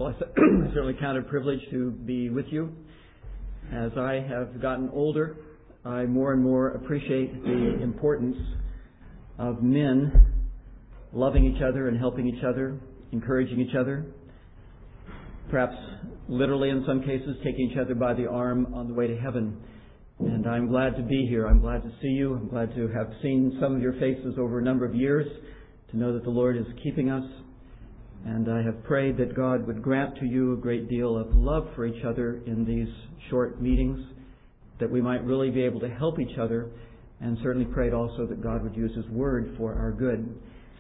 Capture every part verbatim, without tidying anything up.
Well, I certainly count it a privilege to be with you. As I have gotten older, I more and more appreciate the importance of men loving each other and helping each other, encouraging each other, perhaps literally in some cases taking each other by the arm on the way to heaven. And I'm glad to be here. I'm glad to see you. I'm glad to have seen some of your faces over a number of years, to know that the Lord is keeping us. And I have prayed that God would grant to you a great deal of love for each other in these short meetings, that we might really be able to help each other, and certainly prayed also that God would use His Word for our good.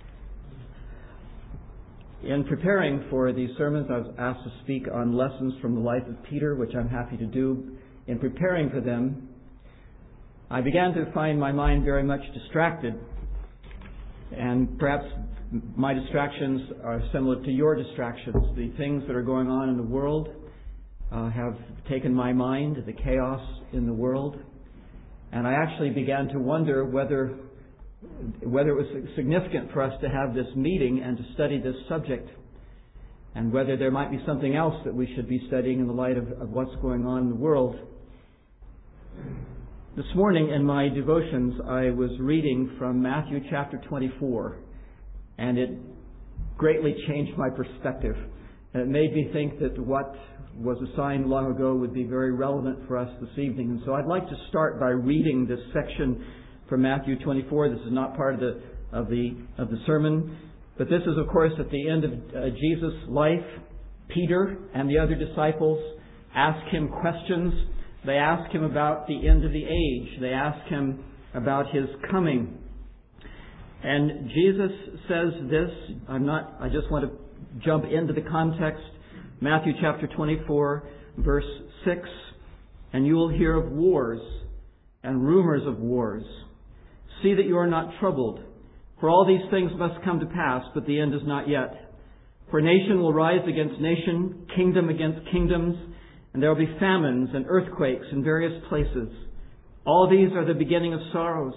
In preparing for these sermons, I was asked to speak on lessons from the life of Peter, which I'm happy to do. In preparing for them, I began to find my mind very much distracted, and perhaps my distractions are similar to your distractions. The things that are going on in the world uh, have taken my mind, the chaos in the world, and I actually began to wonder whether whether it was significant for us to have this meeting and to study this subject, and whether there might be something else that we should be studying in the light of, of what's going on in the world. This morning in my devotions, I was reading from Matthew chapter twenty-four, and it greatly changed my perspective. And it made me think that what was assigned long ago would be very relevant for us this evening. And so I'd like to start by reading this section from Matthew twenty-four. This is not part of the of the of the sermon, but this is, of course, at the end of uh, Jesus' life. Peter and the other disciples ask him questions. They ask him about the end of the age. They ask him about his coming. And Jesus says this. I'm not, I just want to jump into the context. Matthew chapter twenty-four, verse six. And you will hear of wars and rumors of wars. See that you are not troubled. For all these things must come to pass, but the end is not yet. For nation will rise against nation, kingdom against kingdoms, and there will be famines and earthquakes in various places. All these are the beginning of sorrows.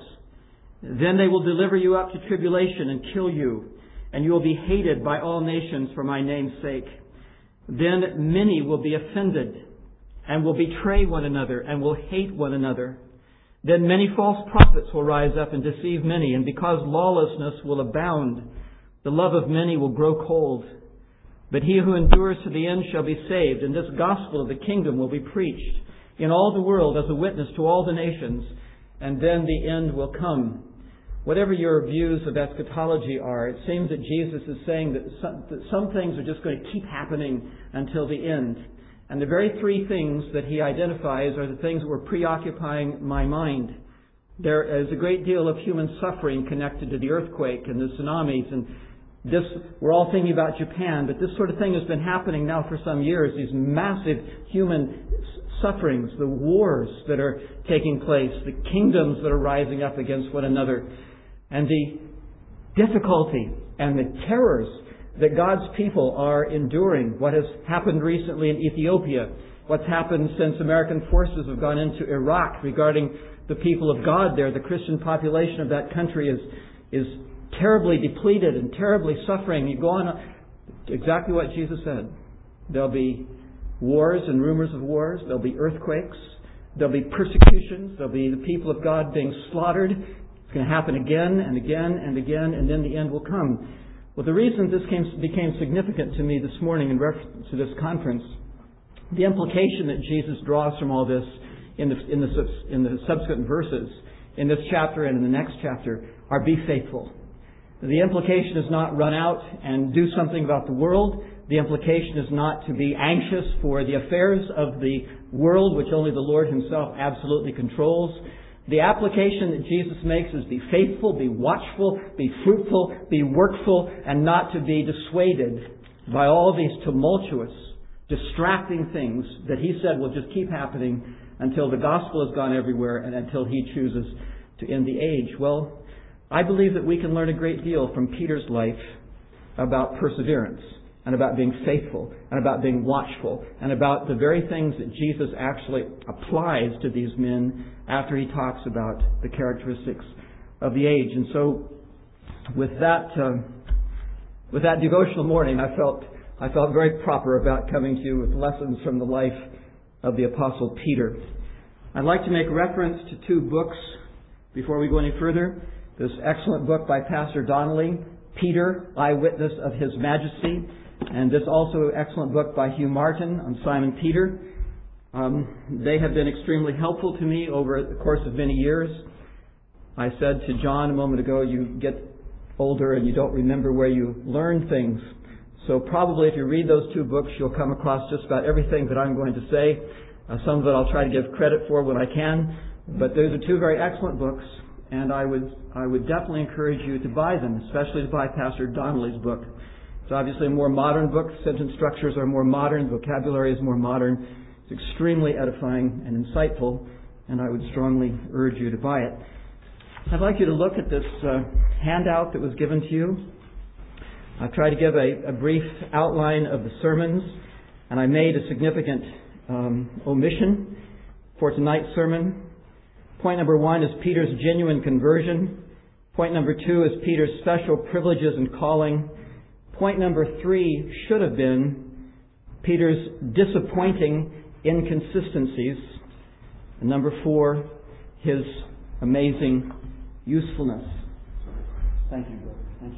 Then they will deliver you up to tribulation and kill you, and you will be hated by all nations for my name's sake. Then many will be offended and will betray one another and will hate one another. Then many false prophets will rise up and deceive many, and because lawlessness will abound, the love of many will grow cold. But he who endures to the end shall be saved, and this gospel of the kingdom will be preached in all the world as a witness to all the nations, and then the end will come. Whatever your views of eschatology are, it seems that Jesus is saying that some, that some things are just going to keep happening until the end. And the very three things that he identifies are the things that were preoccupying my mind. There is a great deal of human suffering connected to the earthquake and the tsunamis, and this, we're all thinking about Japan, but this sort of thing has been happening now for some years. These massive human sufferings, the wars that are taking place, the kingdoms that are rising up against one another, and the difficulty and the terrors that God's people are enduring. What has happened recently in Ethiopia, what's happened since American forces have gone into Iraq regarding the people of God there. The Christian population of that country is is terribly depleted and terribly suffering. You go on, exactly what Jesus said. There'll be wars and rumors of wars. There'll be earthquakes. There'll be persecutions. There'll be the people of God being slaughtered. It's going to happen again and again and again, and then the end will come. Well, the reason this came, became significant to me this morning in reference to this conference, the implication that Jesus draws from all this in the, in the, in the subsequent verses, in this chapter and in the next chapter, are be faithful. The implication is not run out and do something about the world. The implication is not to be anxious for the affairs of the world, which only the Lord Himself absolutely controls. The application that Jesus makes is be faithful, be watchful, be fruitful, be workful, and not to be dissuaded by all these tumultuous, distracting things that He said will just keep happening until the gospel has gone everywhere and until He chooses to end the age. Well, I believe that we can learn a great deal from Peter's life about perseverance and about being faithful and about being watchful and about the very things that Jesus actually applies to these men after He talks about the characteristics of the age. And so with that uh, with that devotional morning, I felt I felt very proper about coming to you with lessons from the life of the Apostle Peter. I'd like to make reference to two books before we go any further. This excellent book by Pastor Donnelly, Peter, Eyewitness of His Majesty, and this also excellent book by Hugh Martin on Simon Peter. Um, they have been extremely helpful to me over the course of many years. I said to John a moment ago, you get older and you don't remember where you learned things. So probably if you read those two books, you'll come across just about everything that I'm going to say. Uh, some of it I'll try to give credit for when I can. But those are two very excellent books, and I would I would definitely encourage you to buy them, especially to buy Pastor Donnelly's book. It's obviously a more modern book. Sentence structures are more modern. Vocabulary is more modern. It's extremely edifying and insightful, and I would strongly urge you to buy it. I'd like you to look at this uh, handout that was given to you. I tried to give a, a brief outline of the sermons, and I made a significant um, omission for tonight's sermon. Point number one is Peter's genuine conversion. Point number two is Peter's special privileges and calling. Point number three should have been Peter's disappointing inconsistencies. And number four, his amazing usefulness. Thank you, brother. Thank you.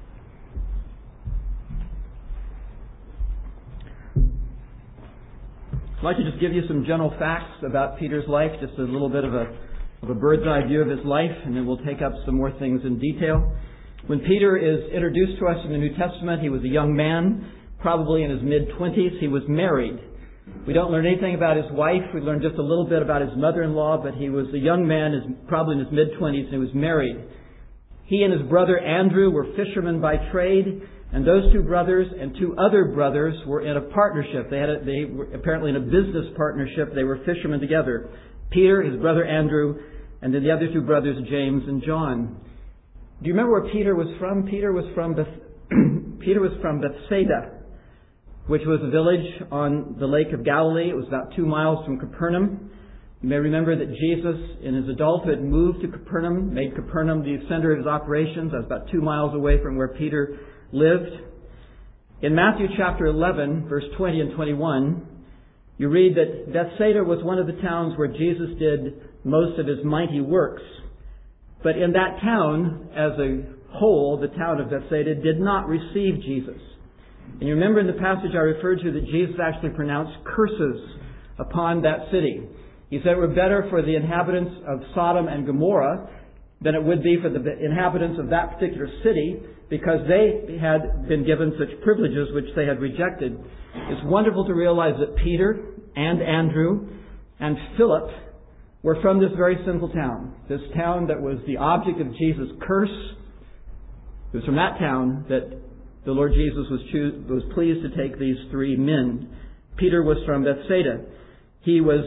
I'd like to just give you some general facts about Peter's life, just a little bit of a, of a bird's eye view of his life, and then we'll take up some more things in detail. When Peter is introduced to us in the New Testament, he was a young man, probably in his mid-twenties. He was married. We don't learn anything about his wife. We learn just a little bit about his mother-in-law, but he was a young man, is probably in his mid-twenties, and he was married. He and his brother Andrew were fishermen by trade, and those two brothers and two other brothers were in a partnership. They had a, they were apparently in a business partnership. They were fishermen together. Peter, his brother Andrew, and then the other two brothers, James and John. Do you remember where Peter was from? Peter was from Beth- Peter was from Bethsaida, which was a village on the Lake of Galilee. It was about two miles from Capernaum. You may remember that Jesus, in his adulthood, moved to Capernaum, made Capernaum the center of his operations. That was about two miles away from where Peter lived. In Matthew chapter eleven, verse twenty and twenty-one, you read that Bethsaida was one of the towns where Jesus did most of his mighty works. But in that town, as a whole, the town of Bethsaida did not receive Jesus. And you remember in the passage I referred to that Jesus actually pronounced curses upon that city. He said it were better for the inhabitants of Sodom and Gomorrah than it would be for the inhabitants of that particular city, because they had been given such privileges which they had rejected. It's wonderful to realize that Peter and Andrew and Philip were from this very sinful town, this town that was the object of Jesus' curse. It was from that town that the Lord Jesus was, choo- was pleased to take these three men. Peter was from Bethsaida. He was,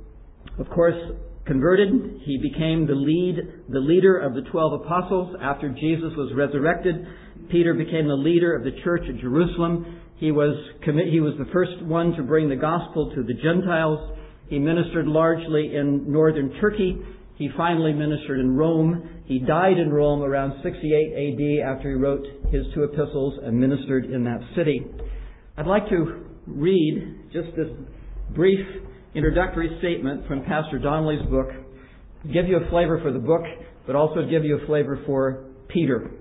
of course, converted. He became the lead, the leader of the twelve apostles after Jesus was resurrected. Peter became the leader of the church at Jerusalem. He was commi- he was the first one to bring the gospel to the Gentiles. He ministered largely in northern Turkey. He finally ministered in Rome. He died in Rome around sixty-eight A D after he wrote his two epistles and ministered in that city. I'd like to read just this brief introductory statement from Pastor Donnelly's book, give you a flavor for the book, but also give you a flavor for Peter.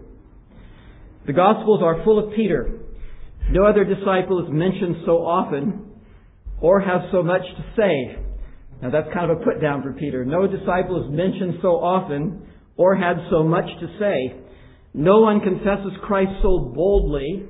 The Gospels are full of Peter. No other disciple is mentioned so often or has so much to say. Now that's kind of a put down for Peter. No disciple is mentioned so often or had so much to say. No one confesses Christ so boldly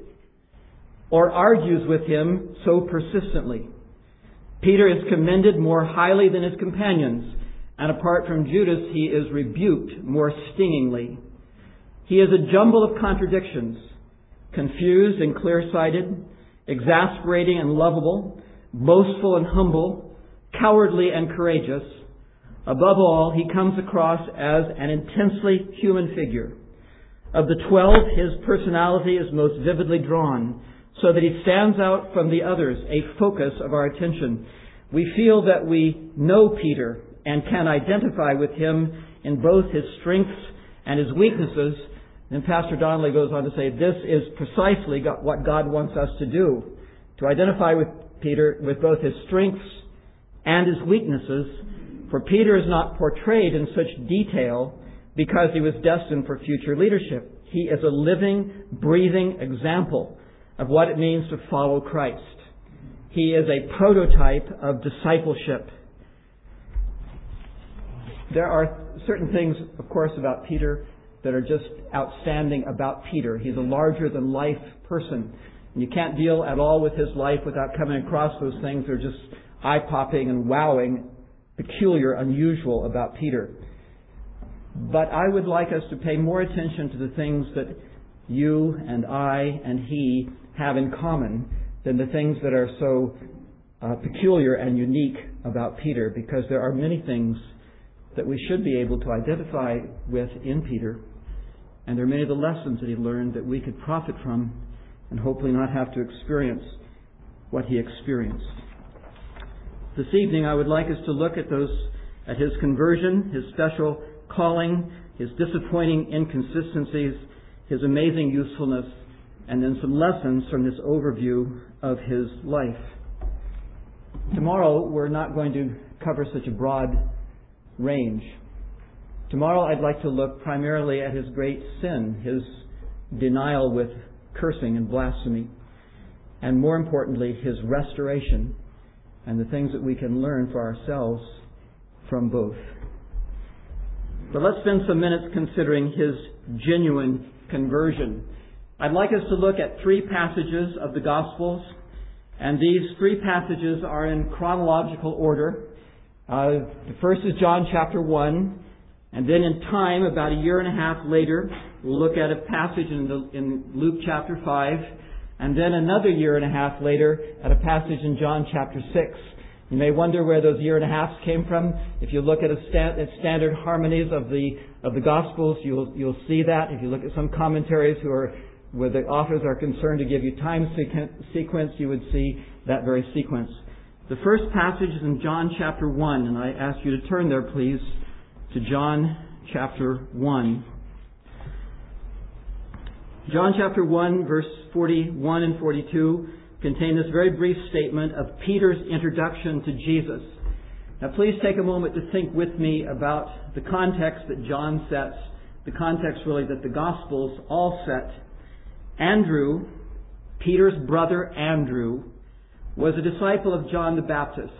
or argues with him so persistently. Peter is commended more highly than his companions, and apart from Judas, he is rebuked more stingingly. He is a jumble of contradictions, confused and clear-sighted, exasperating and lovable, boastful and humble, cowardly and courageous. Above all, he comes across as an intensely human figure. Of the twelve, his personality is most vividly drawn, so that he stands out from the others, a focus of our attention. We feel that we know Peter and can identify with him in both his strengths and his weaknesses, Then Pastor Donnelly goes on to say, this is precisely what God wants us to do, to identify with Peter with both his strengths and his weaknesses, for Peter is not portrayed in such detail because he was destined for future leadership. He is a living, breathing example of what it means to follow Christ. He is a prototype of discipleship. There are certain things, of course, about Peter that are just outstanding about Peter. He's a larger-than-life person. And you can't deal at all with his life without coming across those things that are just eye-popping and wowing, peculiar, unusual about Peter. But I would like us to pay more attention to the things that you and I and he have in common than the things that are so uh, peculiar and unique about Peter, because there are many things that we should be able to identify with in Peter, and there are many of the lessons that he learned that we could profit from and hopefully not have to experience what he experienced. This evening I would like us to look at those, at his conversion, his special calling, his disappointing inconsistencies, his amazing usefulness, and then some lessons from this overview of his life. Tomorrow we're not going to cover such a broad range. Tomorrow I'd like to look primarily at his great sin, his denial with cursing and blasphemy, and more importantly, his restoration and the things that we can learn for ourselves from both. But let's spend some minutes considering his genuine conversion. I'd like us to look at three passages of the Gospels, and these three passages are in chronological order. Uh, the first is John chapter one, and then in time, about a year and a half later, we'll look at a passage in, the, in Luke chapter five, and then another year and a half later at a passage in John chapter six. You may wonder where those year and a halves came from. If you look at, a stand, at standard harmonies of the of the Gospels, you'll you'll see that. If you look at some commentaries who are where the authors are concerned to give you time sequence, you would see that very sequence. The first passage is in John chapter one, and I ask you to turn there, please, to John chapter one. John chapter one, verse forty-one and forty-two contain this very brief statement of Peter's introduction to Jesus. Now please take a moment to think with me about the context that John sets, the context really that the Gospels all set. Andrew, Peter's brother Andrew, was a disciple of John the Baptist.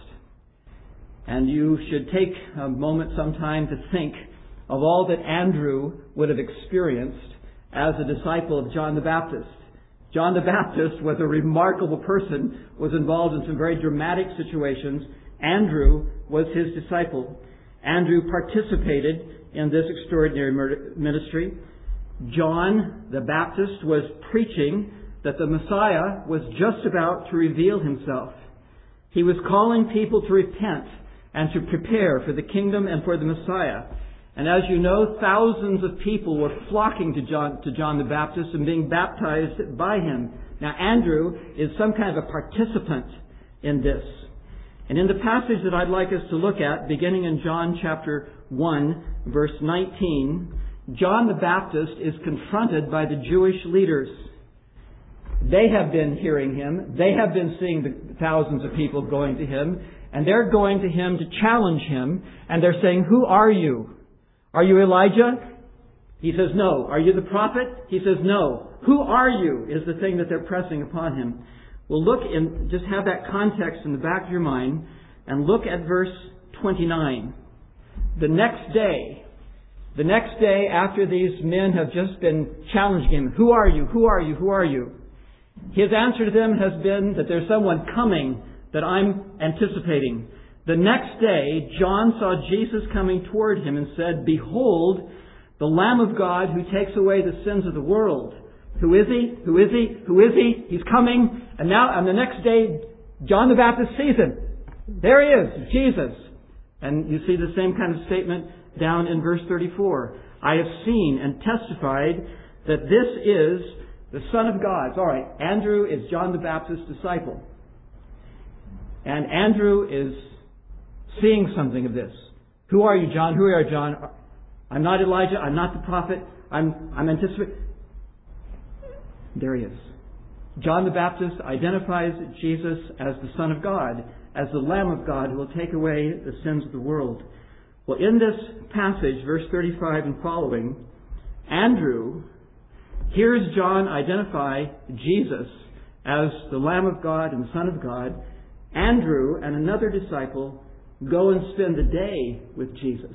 And you should take a moment sometime to think of all that Andrew would have experienced as a disciple of John the Baptist. John the Baptist was a remarkable person, was involved in some very dramatic situations. Andrew was his disciple. Andrew participated in this extraordinary ministry. John the Baptist was preaching that the Messiah was just about to reveal himself. He was calling people to repent and to prepare for the kingdom and for the Messiah. And as you know, thousands of people were flocking to John, to John the Baptist and being baptized by him. Now, Andrew is some kind of a participant in this. And in the passage that I'd like us to look at, beginning in John chapter one, verse nineteen, John the Baptist is confronted by the Jewish leaders. They have been hearing him. They have been seeing the thousands of people going to him. And they're going to him to challenge him. And they're saying, "Who are you? Are you Elijah?" He says, "No." "Are you the prophet?" He says, "No." "Who are you?" is the thing that they're pressing upon him. Well, look and just have that context in the back of your mind and look at verse twenty-nine. The next day, the next day after these men have just been challenging him, "Who are you? Who are you? Who are you?" His answer to them has been that there's someone coming that I'm anticipating. The next day, John saw Jesus coming toward him and said, "Behold, the Lamb of God who takes away the sins of the world." Who is he? Who is he? Who is he? He's coming. And now, on the next day, John the Baptist sees him. There he is, Jesus. And you see the same kind of statement down in verse thirty-four. "I have seen and testified that this is the Son of God." All right, Andrew is John the Baptist's disciple. And Andrew is seeing something of this. "Who are you, John? Who are you, John?" "I'm not Elijah. I'm not the prophet. I'm, I'm anticipating. There he is. John the Baptist identifies Jesus as the Son of God, as the Lamb of God who will take away the sins of the world. Well, in this passage, verse thirty-five and following, Andrew hears John identify Jesus as the Lamb of God and the Son of God. Andrew and another disciple go and spend the day with Jesus.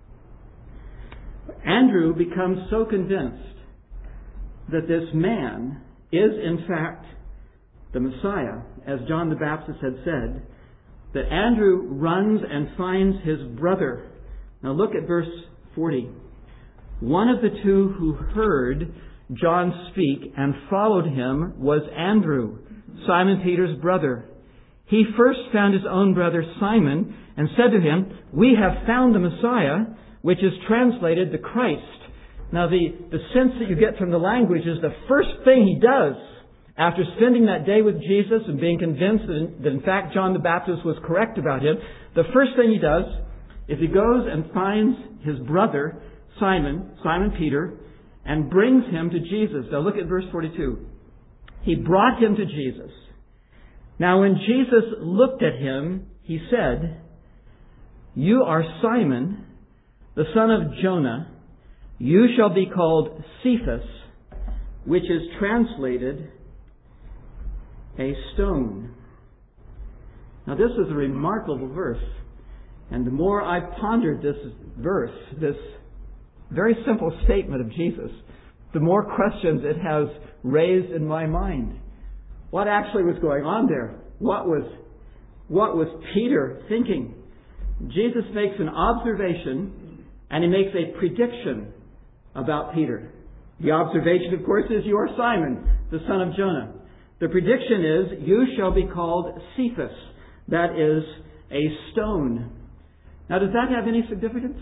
Andrew becomes so convinced that this man is in fact the Messiah, as John the Baptist had said, that Andrew runs and finds his brother. Now look at verse forty. One of the two who heard John speak and followed him was Andrew, Simon Peter's brother. He first found his own brother Simon and said to him, "We have found the Messiah," which is translated the Christ. Now the, the sense that you get from the language is the first thing he does after spending that day with Jesus and being convinced that in, that in fact John the Baptist was correct about him, the first thing he does is he goes and finds his brother Simon, Simon Peter, and brings him to Jesus. Now look at verse forty-two. He brought him to Jesus. Now when Jesus looked at him, he said, "You are Simon, the son of Jonah. You shall be called Cephas," which is translated a stone. Now this is a remarkable verse. And the more I pondered this verse, this very simple statement of Jesus, the more questions it has raised in my mind. What actually was going on there? What was, what was Peter thinking? Jesus makes an observation and he makes a prediction about Peter. The observation, of course, is, "You are Simon, the son of Jonah." The prediction is, "You shall be called Cephas." That is a stone. Now, does that have any significance?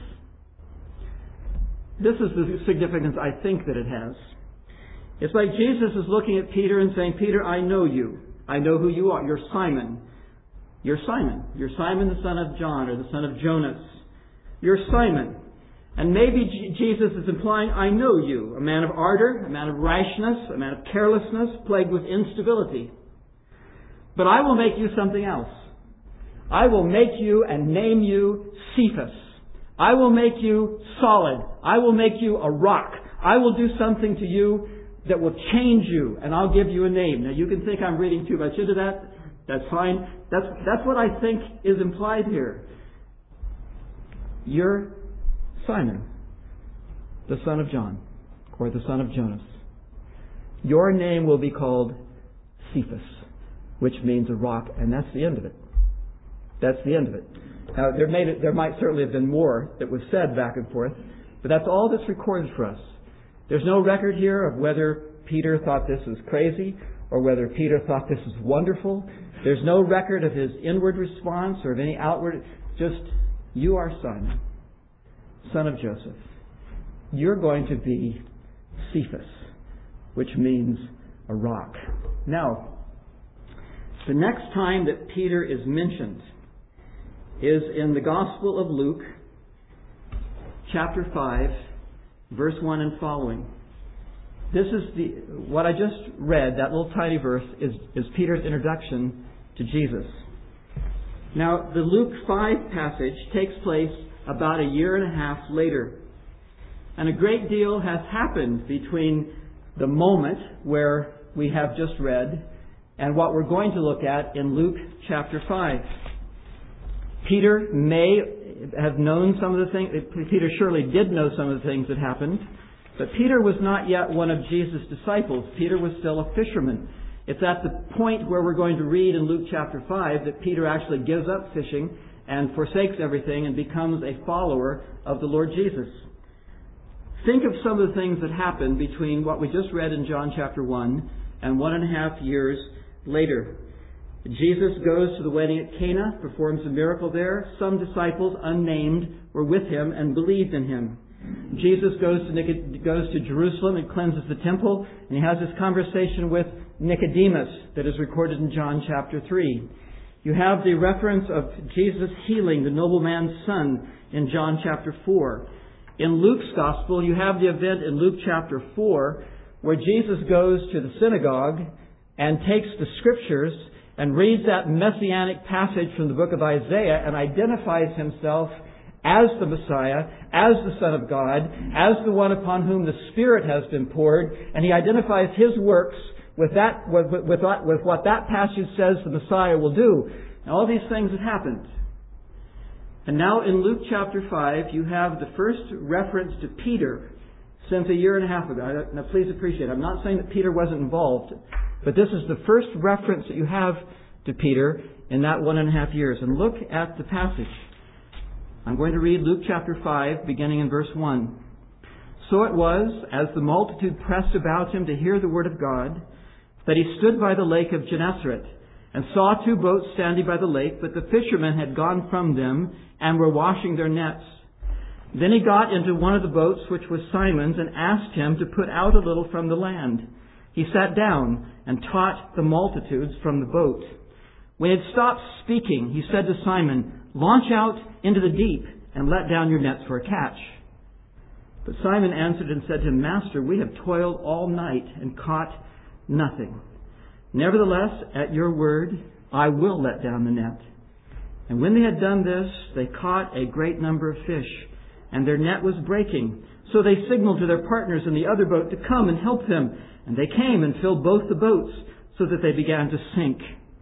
This is the significance I think that it has. It's like Jesus is looking at Peter and saying, "Peter, I know you. I know who you are. You're Simon. You're Simon. You're Simon the son of John, or the son of Jonas. You're Simon." And maybe G- Jesus is implying, "I know you, a man of ardor, a man of rashness, a man of carelessness, plagued with instability. But I will make you something else. I will make you and name you Cephas. I will make you solid. I will make you a rock. I will do something to you that will change you, and I'll give you a name." Now you can think I'm reading too much into that. That's fine. That's, that's what I think is implied here. You're Simon, the son of John, or the son of Jonas. Your name will be called Cephas, which means a rock, and that's the end of it. That's the end of it. Now, there, may, there might certainly have been more that was said back and forth, but that's all that's recorded for us. There's no record here of whether Peter thought this was crazy or whether Peter thought this was wonderful. There's no record of his inward response or of any outward. Just, "You are Simon, son of Joseph. You're going to be Cephas," which means a rock. Now, the next time that Peter is mentioned is in the Gospel of Luke, chapter five, verse one and following. This is the, what I just read, that little tiny verse, is, is Peter's introduction to Jesus. Now, the Luke five passage takes place about a year and a half later. And a great deal has happened between the moment where we have just read and what we're going to look at in Luke chapter five. Peter may have known some of the things, Peter surely did know some of the things that happened, but Peter was not yet one of Jesus' disciples. Peter was still a fisherman. It's at the point where we're going to read in Luke chapter five that Peter actually gives up fishing and forsakes everything and becomes a follower of the Lord Jesus. Think of some of the things that happened between what we just read in John chapter one and one and a half years later. Jesus goes to the wedding at Cana, performs a miracle there. Some disciples, unnamed, were with him and believed in him. Jesus goes to, Nicod- goes to Jerusalem and cleanses the temple, and he has this conversation with Nicodemus that is recorded in John chapter three. You have the reference of Jesus healing the nobleman's son in John chapter four. In Luke's Gospel, you have the event in Luke chapter four where Jesus goes to the synagogue and takes the Scriptures and reads that messianic passage from the book of Isaiah and identifies himself as the Messiah, as the Son of God, as the one upon whom the Spirit has been poured, and he identifies his works with that, with, with, with, with what that passage says the Messiah will do. And all these things have happened. And now in Luke chapter five, you have the first reference to Peter since a year and a half ago. Now please appreciate, I'm not saying that Peter wasn't involved, but this is the first reference that you have to Peter in that one and a half years. And look at the passage. I'm going to read Luke chapter five, beginning in verse one. So it was, as the multitude pressed about him to hear the word of God, that he stood by the lake of Gennesaret, and saw two boats standing by the lake, but the fishermen had gone from them, and were washing their nets. Then he got into one of the boats, which was Simon's, and asked him to put out a little from the land. He sat down, and taught the multitudes from the boat. When he had stopped speaking, he said to Simon, "Launch out into the deep, and let down your nets for a catch." But Simon answered and said to him, "Master, we have toiled all night, and caught nothing. Nevertheless, at your word, I will let down the net." And when they had done this, they caught a great number of fish, and their net was breaking. So they signaled to their partners in the other boat to come and help them. And they came and filled both the boats, so that they began to sink.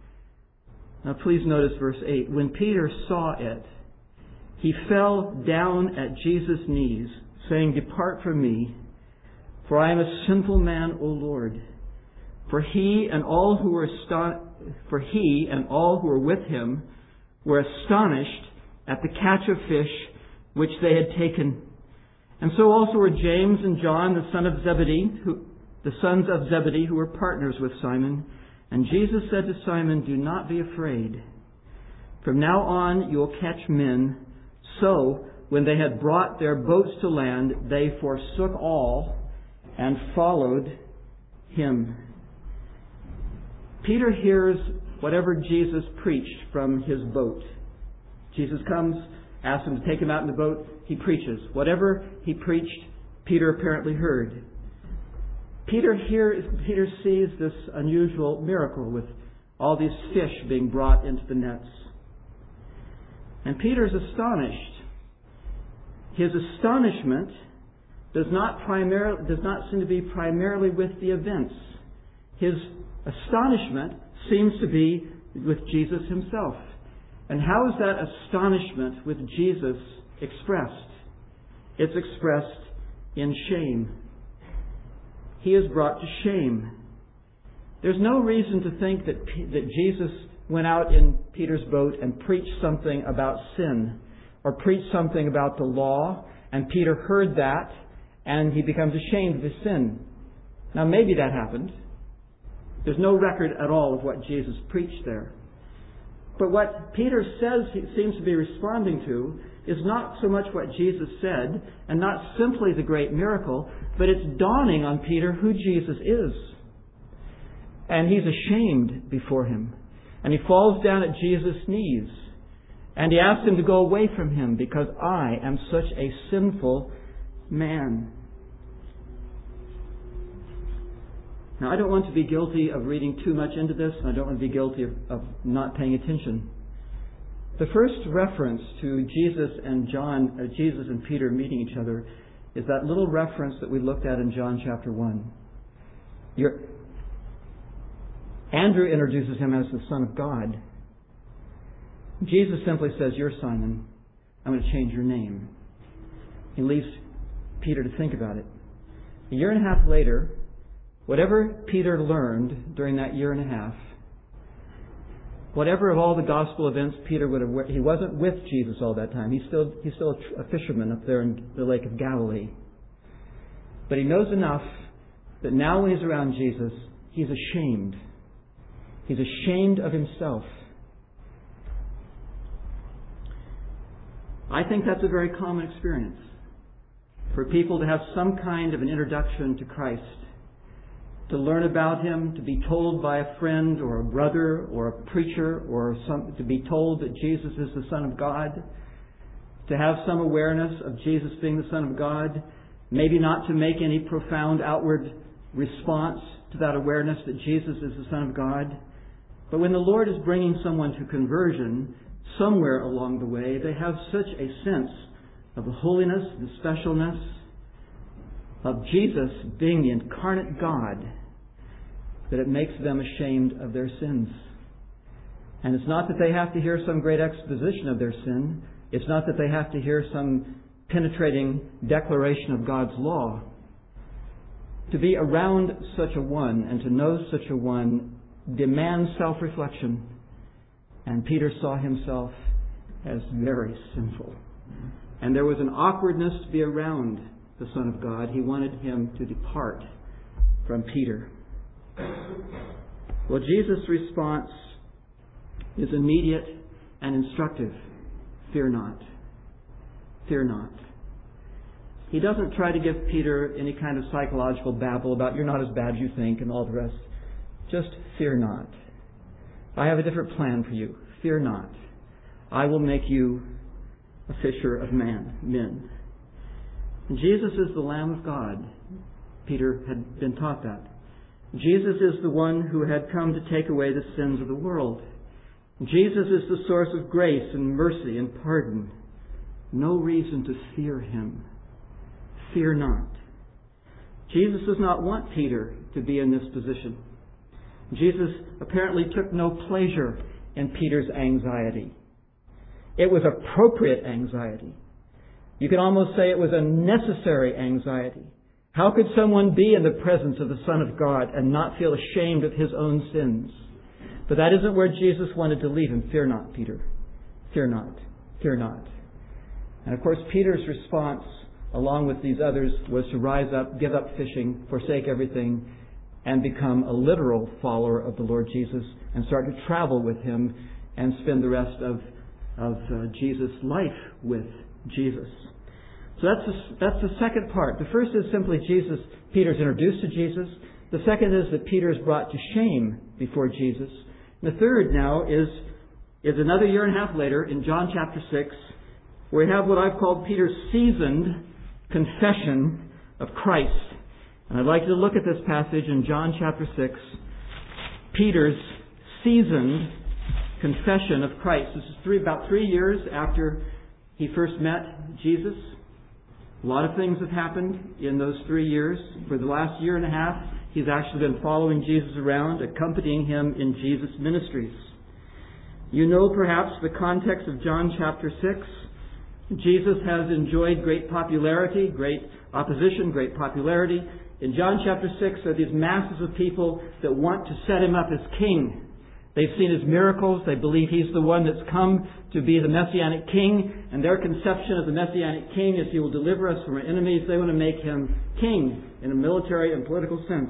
Now please notice verse eight. When Peter saw it, he fell down at Jesus' knees, saying, "Depart from me, for I am a sinful man, O Lord." For he and all who were aston- for he and all who were with him were astonished at the catch of fish which they had taken. And so also were James and John, the son of Zebedee, who, the sons of Zebedee, who were partners with Simon. And Jesus said to Simon, "Do not be afraid. From now on you will catch men." So when they had brought their boats to land, they forsook all and followed him. Peter hears whatever Jesus preached from his boat. Jesus comes, asks him to take him out in the boat. He preaches. Whatever he preached, Peter apparently heard. Peter hears, Peter sees this unusual miracle with all these fish being brought into the nets. And Peter's astonished. His astonishment does not primarily does not seem to be primarily with the events. His astonishment seems to be with Jesus himself. And how is that astonishment with Jesus expressed? It's expressed in shame. He is brought to shame. There's no reason to think that, that Jesus went out in Peter's boat and preached something about sin, or preached something about the law, and Peter heard that, and he becomes ashamed of his sin. Now maybe that happened. There's no record at all of what Jesus preached there. But what Peter says he seems to be responding to is not so much what Jesus said, and not simply the great miracle, but it's dawning on Peter who Jesus is. And he's ashamed before him. And he falls down at Jesus' knees. And he asks him to go away from him, because I am such a sinful man. Now, I don't want to be guilty of reading too much into this, and I don't want to be guilty of, of not paying attention. The first reference to Jesus and John, uh, Jesus and Peter meeting each other, is that little reference that we looked at in John chapter one. You're, Andrew introduces him as the Son of God. Jesus simply says, "You're Simon. I'm going to change your name." He leaves Peter to think about it. A year and a half later, whatever Peter learned during that year and a half, whatever of all the gospel events Peter would have, he wasn't with Jesus all that time. He's still he's still a fisherman up there in the Lake of Galilee. But he knows enough that now when he's around Jesus, he's ashamed. He's ashamed of himself. I think that's a very common experience for people to have some kind of an introduction to Christ, to learn about Him, to be told by a friend or a brother or a preacher, or some, to be told that Jesus is the Son of God, to have some awareness of Jesus being the Son of God, maybe not to make any profound outward response to that awareness that Jesus is the Son of God. But when the Lord is bringing someone to conversion, somewhere along the way, they have such a sense of the holiness, the specialness of Jesus being the incarnate God that it makes them ashamed of their sins. And it's not that they have to hear some great exposition of their sin. It's not that they have to hear some penetrating declaration of God's law. To be around such a one and to know such a one demands self-reflection. And Peter saw himself as very sinful. And there was an awkwardness to be around the Son of God. He wanted him to depart from Peter. Well, Jesus' response is immediate and instructive. Fear not. Fear not. He doesn't try to give Peter any kind of psychological babble about you're not as bad as you think and all the rest. Just fear not. I have a different plan for you. Fear not. I will make you a fisher of man, men. And Jesus is the Lamb of God. Peter had been taught that. Jesus is the one who had come to take away the sins of the world. Jesus is the source of grace and mercy and pardon. No reason to fear him. Fear not. Jesus does not want Peter to be in this position. Jesus apparently took no pleasure in Peter's anxiety. It was appropriate anxiety. You could almost say it was a necessary anxiety. How could someone be in the presence of the Son of God and not feel ashamed of his own sins? But that isn't where Jesus wanted to leave him. Fear not, Peter. Fear not. Fear not. And of course, Peter's response, along with these others, was to rise up, give up fishing, forsake everything, and become a literal follower of the Lord Jesus and start to travel with him and spend the rest of, of uh, Jesus' life with Jesus. So that's the, that's the second part. The first is simply Jesus, Peter's introduced to Jesus. The second is that Peter is brought to shame before Jesus. And the third now is, is another year and a half later in John chapter six, where we have what I've called Peter's seasoned confession of Christ. And I'd like you to look at this passage in John chapter six, Peter's seasoned confession of Christ. This is three, about three years after he first met Jesus. A lot of things have happened in those three years. For the last year and a half, he's actually been following Jesus around, accompanying him in Jesus' ministries. You know perhaps the context of John chapter six. Jesus has enjoyed great popularity, great opposition, great popularity. In John chapter six, there are these masses of people that want to set him up as king. They've seen his miracles. They believe he's the one that's come to be the Messianic king. And their conception of the Messianic king is he will deliver us from our enemies. They want to make him king in a military and political sense.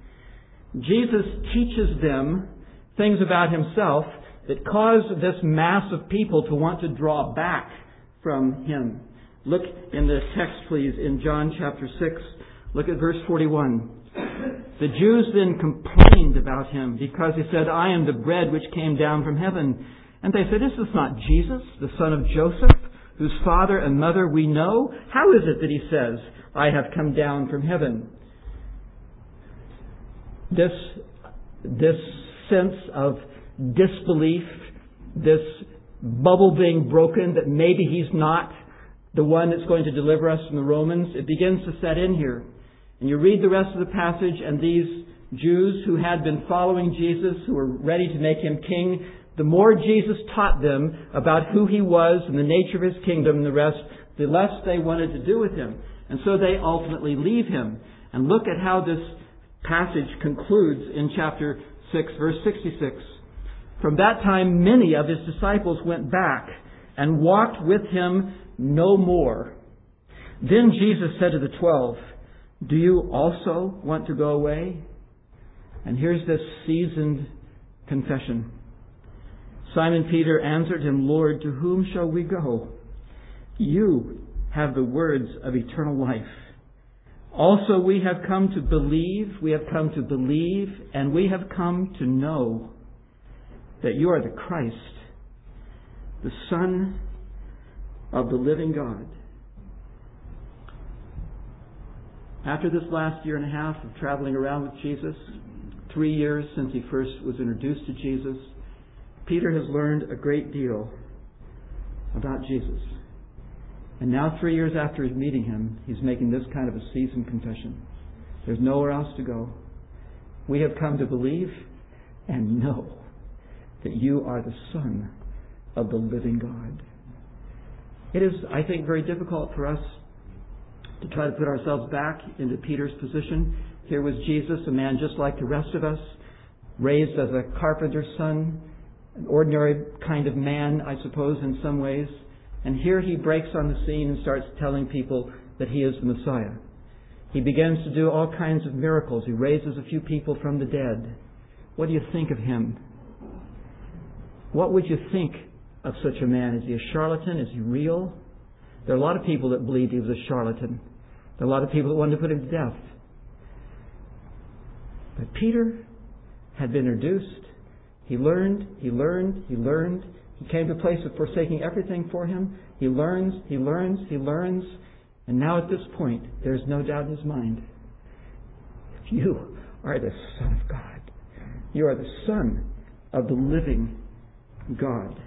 Jesus teaches them things about himself that cause this mass of people to want to draw back from him. Look in the text, please, in John chapter six. Look at verse forty-one. The Jews then complained about him because he said, I am the bread which came down from heaven. And they said, is this not Jesus, the son of Joseph, whose father and mother we know? How is it that he says, I have come down from heaven? This, this sense of disbelief, this bubble being broken that maybe he's not the one that's going to deliver us from the Romans, it begins to set in here. And you read the rest of the passage, and these Jews who had been following Jesus, who were ready to make him king, the more Jesus taught them about who he was and the nature of his kingdom and the rest, the less they wanted to do with him. And so they ultimately leave him. And look at how this passage concludes in chapter six, verse sixty-six. From that time, many of his disciples went back and walked with him no more. Then Jesus said to the twelve, do you also want to go away? And here's this seasoned confession. Simon Peter answered him, Lord, to whom shall we go? You have the words of eternal life. Also we have come to believe, we have come to believe, and we have come to know that you are the Christ, the Son of the living God. After this last year and a half of traveling around with Jesus, three years since he first was introduced to Jesus, Peter has learned a great deal about Jesus. And now, three years after his meeting him, he's making this kind of a seasoned confession. There's nowhere else to go. We have come to believe and know that you are the Son of the living God. It is, I think, very difficult for us to try to put ourselves back into Peter's position. Here was Jesus, a man just like the rest of us, raised as a carpenter's son, an ordinary kind of man, I suppose, in some ways. And here he breaks on the scene and starts telling people that he is the Messiah. He begins to do all kinds of miracles. He raises a few people from the dead. What do you think of him? What would you think of such a man? Is he a charlatan? Is he real? There are a lot of people that believed he was a charlatan. There are a lot of people that wanted to put him to death. But Peter had been introduced. He learned, he learned, he learned. He came to a place of forsaking everything for him. He learns, he learns, he learns. And now at this point, there's no doubt in his mind. You are the Son of God. You are the Son of the living God.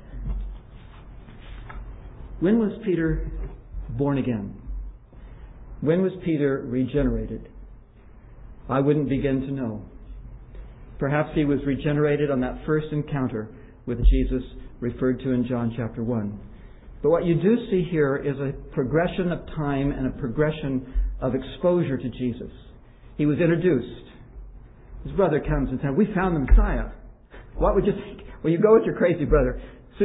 When was Peter born again? When was Peter regenerated? I wouldn't begin to know. Perhaps he was regenerated on that first encounter with Jesus referred to in John chapter one. But what you do see here is a progression of time and a progression of exposure to Jesus. He was introduced. His brother comes and says, "We found the Messiah." What would you think? Well, you go with your crazy brother. So,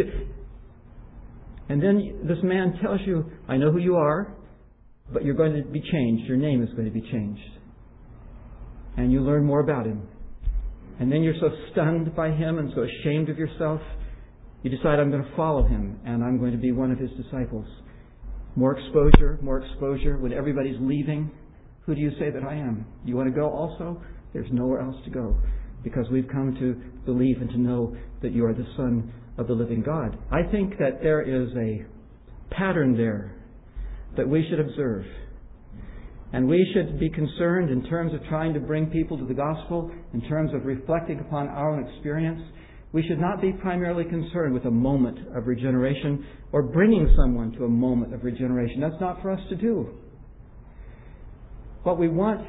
and then this man tells you, "I know who you are, but you're going to be changed. Your name is going to be changed." And you learn more about him. And then you're so stunned by him and so ashamed of yourself, you decide, "I'm going to follow him and I'm going to be one of his disciples." More exposure, more exposure. When everybody's leaving, who do you say that I am? You want to go also? There's nowhere else to go, because we've come to believe and to know that you are the Son of the living God. I think that there is a pattern there that we should observe. And we should be concerned in terms of trying to bring people to the gospel, in terms of reflecting upon our own experience. We should not be primarily concerned with a moment of regeneration or bringing someone to a moment of regeneration. That's not for us to do. What we want,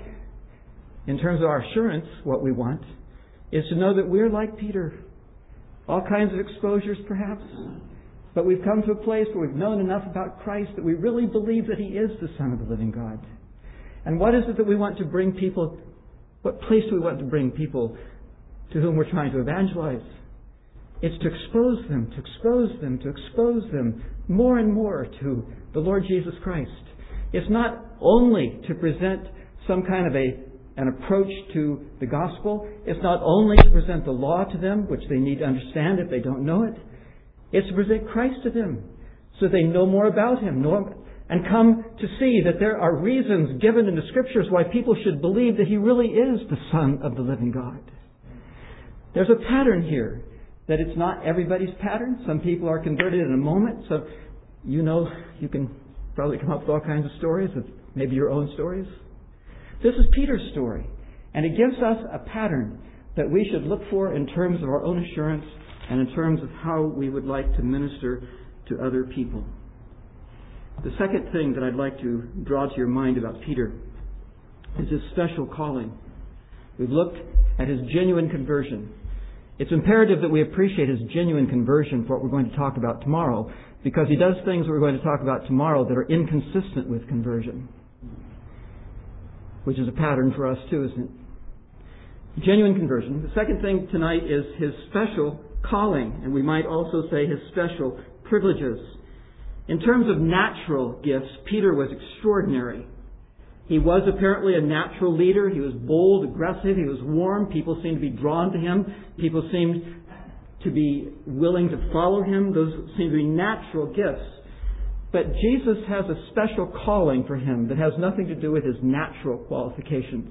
in terms of our assurance, what we want is to know that we're like Peter. All kinds of exposures, perhaps. But we've come to a place where we've known enough about Christ that we really believe that He is the Son of the living God. And what is it that we want to bring people, what place do we want to bring people to whom we're trying to evangelize? It's to expose them, to expose them, to expose them more and more to the Lord Jesus Christ. It's not only to present some kind of a an approach to the gospel. It's not only to present the law to them, which they need to understand if they don't know it. It's to present Christ to them so they know more about Him know, and come to see that there are reasons given in the Scriptures why people should believe that He really is the Son of the living God. There's a pattern here, that it's not everybody's pattern. Some people are converted in a moment. So, you know, you can probably come up with all kinds of stories, of maybe your own stories. This is Peter's story, and it gives us a pattern that we should look for in terms of our own assurance and in terms of how we would like to minister to other people. The second thing that I'd like to draw to your mind about Peter is his special calling. We've looked at his genuine conversion. It's imperative that we appreciate his genuine conversion for what we're going to talk about tomorrow, because he does things that we're going to talk about tomorrow that are inconsistent with conversion, which is a pattern for us too, isn't it? Genuine conversion. The second thing tonight is his special calling, and we might also say his special privileges. In terms of natural gifts, Peter was extraordinary. He was apparently a natural leader. He was bold, aggressive. He was warm. People seemed to be drawn to him. People seemed to be willing to follow him. Those seemed to be natural gifts. But Jesus has a special calling for him that has nothing to do with his natural qualifications.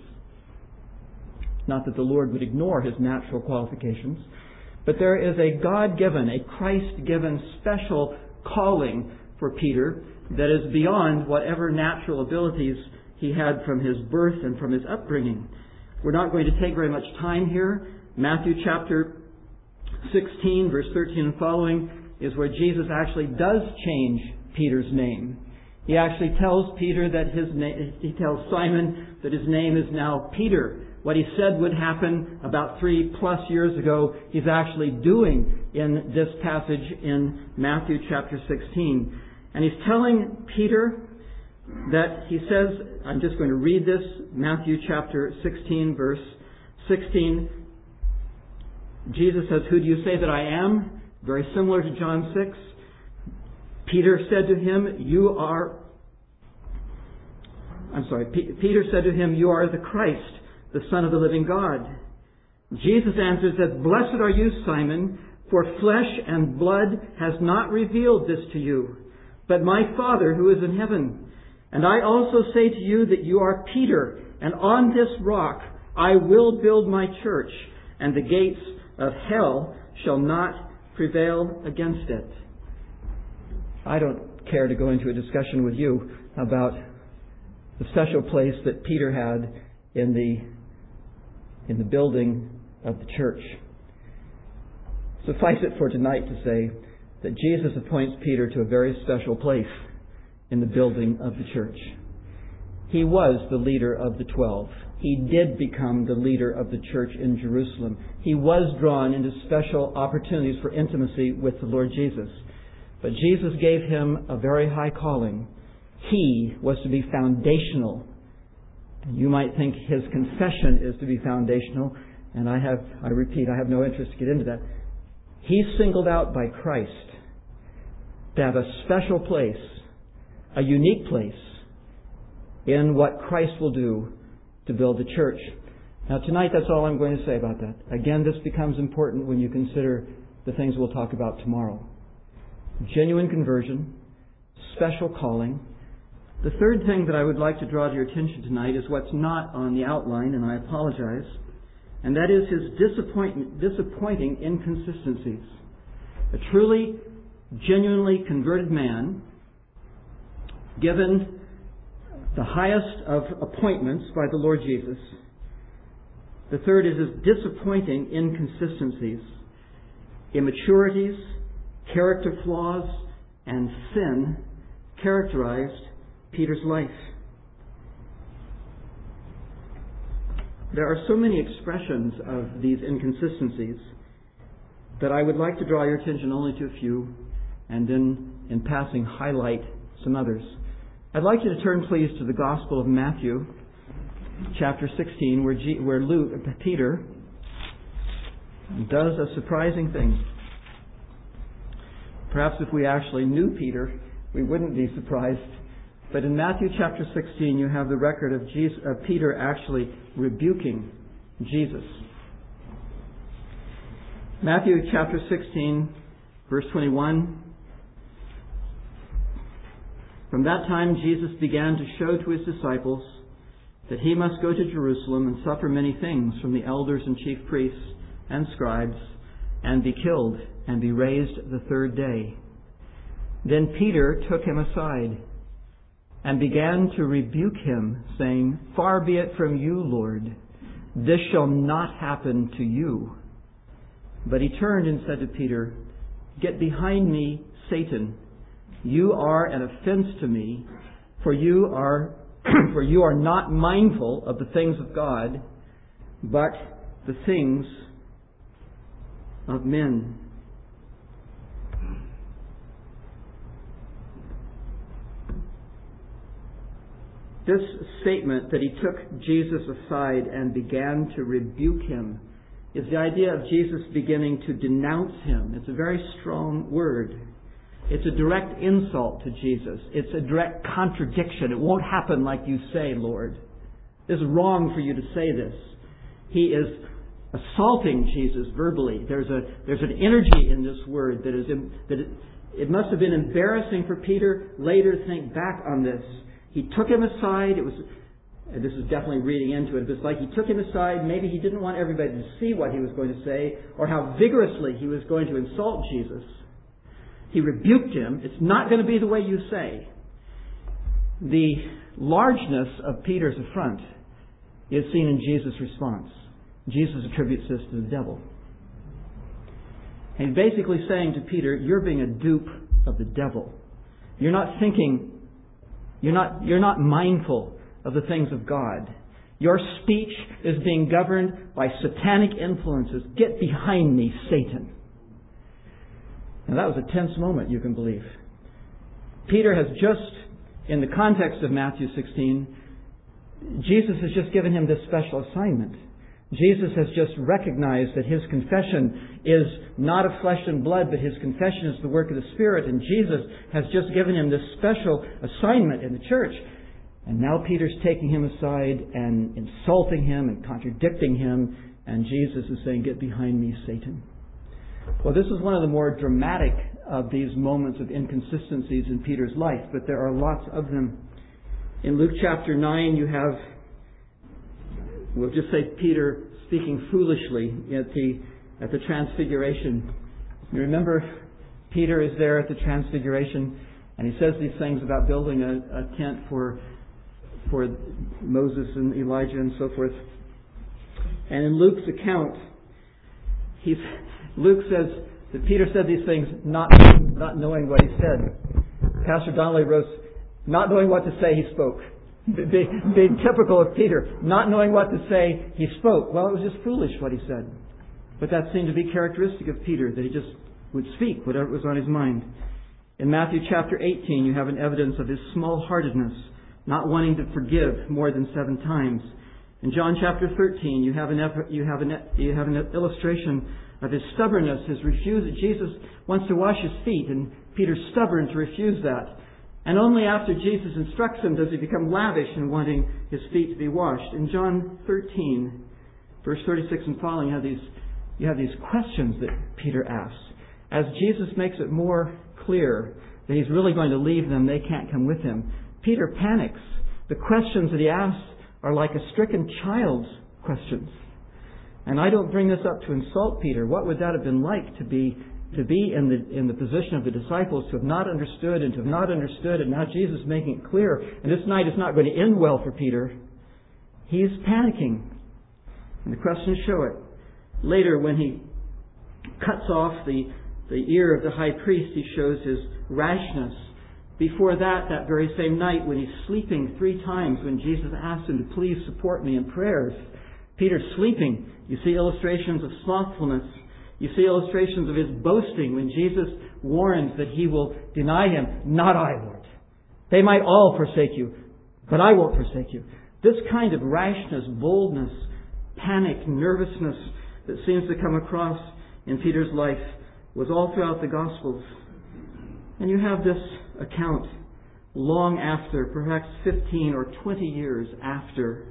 Not that the Lord would ignore his natural qualifications, but there is a God-given, a Christ-given special calling for Peter that is beyond whatever natural abilities he had from his birth and from his upbringing. We're not going to take very much time here. Matthew chapter sixteen, verse thirteen and following is where Jesus actually does change Peter's name. He actually tells Peter that his name, he tells Simon that his name is now Peter. What he said would happen about three plus years ago, he's actually doing in this passage in Matthew chapter sixteen. And he's telling Peter that he says, I'm just going to read this, Matthew chapter sixteen, verse sixteen. Jesus says, who do you say that I am? Very similar to John six. Peter said to him, you are, I'm sorry, P- Peter said to him, you are the Christ, the Son of the living God. Jesus answered that, blessed are you, Simon, for flesh and blood has not revealed this to you, but my Father who is in heaven. And I also say to you that you are Peter, and on this rock I will build my church, and the gates of hell shall not prevail against it. I don't care to go into a discussion with you about the special place that Peter had in the in the building of the church. Suffice it for tonight to say that Jesus appoints Peter to a very special place in the building of the church. He was the leader of the twelve. He did become the leader of the church in Jerusalem. He was drawn into special opportunities for intimacy with the Lord Jesus. But Jesus gave him a very high calling. He was to be foundational. You might think his confession is to be foundational, and I have, I repeat, I have no interest to get into that. He's singled out by Christ to have a special place, a unique place, in what Christ will do to build the church. Now tonight, that's all I'm going to say about that. Again, this becomes important when you consider the things we'll talk about tomorrow. Genuine conversion, special calling. The third thing that I would like to draw to your attention tonight is what's not on the outline, and I apologize, and that is his disappointment, disappointing inconsistencies. A truly, genuinely converted man, given the highest of appointments by the Lord Jesus. The third is his disappointing inconsistencies, immaturities, character flaws, and sin characterized Peter's life. There are so many expressions of these inconsistencies that I would like to draw your attention only to a few, and then, in passing, highlight some others. I'd like you to turn, please, to the Gospel of Matthew, chapter sixteen, where, G- where Luke, Peter does a surprising thing. Perhaps if we actually knew Peter, we wouldn't be surprised. But in Matthew chapter sixteen, you have the record of, Jesus, of Peter actually rebuking Jesus. Matthew chapter sixteen, verse twenty-one. From that time Jesus began to show to his disciples that he must go to Jerusalem and suffer many things from the elders and chief priests and scribes, and be killed, and be raised the third day. Then Peter took him aside and began to rebuke him, saying, Far be it from you, Lord, this shall not happen to you. But he turned and said to Peter, Get behind me, Satan. You are an offense to me, for you are for you are not mindful of the things of God, but the things of men. This statement that he took Jesus aside and began to rebuke him is the idea of Jesus beginning to denounce him. It's a very strong word. It's a direct insult to Jesus. It's a direct contradiction. It won't happen like you say, Lord. It's wrong for you to say this. He is assaulting Jesus verbally. There's a there's an energy in this word that is that it, it must have been embarrassing for Peter later to think back on this. He took him aside. It was and this is definitely reading into it. But it's like he took him aside. Maybe he didn't want everybody to see what he was going to say or how vigorously he was going to insult Jesus. He rebuked him. It's not going to be the way you say. The largeness of Peter's affront is seen in Jesus' response. Jesus attributes this to the devil. And he's basically saying to Peter, you're being a dupe of the devil. You're not thinking, you're not, you're not mindful of the things of God. Your speech is being governed by satanic influences. Get behind me, Satan. Now that was a tense moment, you can believe. Peter has just, in the context of Matthew sixteen, Jesus has just given him this special assignment. Jesus has just recognized that his confession is not of flesh and blood, but his confession is the work of the Spirit. And Jesus has just given him this special assignment in the church. And now Peter's taking him aside and insulting him and contradicting him. And Jesus is saying, get behind me, Satan. Well, this is one of the more dramatic of these moments of inconsistencies in Peter's life, but there are lots of them. In Luke chapter nine, you have, we'll just say Peter speaking foolishly at the at the Transfiguration. You remember, Peter is there at the Transfiguration, and he says these things about building a, a tent for for Moses and Elijah and so forth. And in Luke's account, he's, Luke says that Peter said these things not not knowing what he said. Pastor Donnelly wrote, not knowing what to say, he spoke. Being, being typical of Peter, not knowing what to say, he spoke. Well, it was just foolish what he said. But that seemed to be characteristic of Peter, that he just would speak whatever was on his mind. In Matthew chapter eighteen, you have an evidence of his small-heartedness, not wanting to forgive more than seven times. In John chapter thirteen, you have an you have an you have an illustration of his stubbornness, his refusal. Jesus wants to wash his feet, and Peter's stubborn to refuse that. And only after Jesus instructs him does he become lavish in wanting his feet to be washed. In John thirteen, verse thirty-six and following, you have these you have these questions that Peter asks. As Jesus makes it more clear that he's really going to leave them, they can't come with him, Peter panics. The questions that he asks are like a stricken child's questions. And I don't bring this up to insult Peter. What would that have been like to be to be in the in the position of the disciples, to have not understood and to have not understood, and now Jesus is making it clear, and this night is not going to end well for Peter. He's panicking. And the questions show it. Later, when he cuts off the, the ear of the high priest, he shows his rashness. Before that, that very same night, when he's sleeping three times, when Jesus asked him to please support me in prayers, Peter's sleeping. You see illustrations of slothfulness. You see illustrations of his boasting when Jesus warns that he will deny him. Not I, Lord. They might all forsake you, but I won't forsake you. This kind of rashness, boldness, panic, nervousness that seems to come across in Peter's life was all throughout the Gospels. And you have this account long after, perhaps fifteen or twenty years after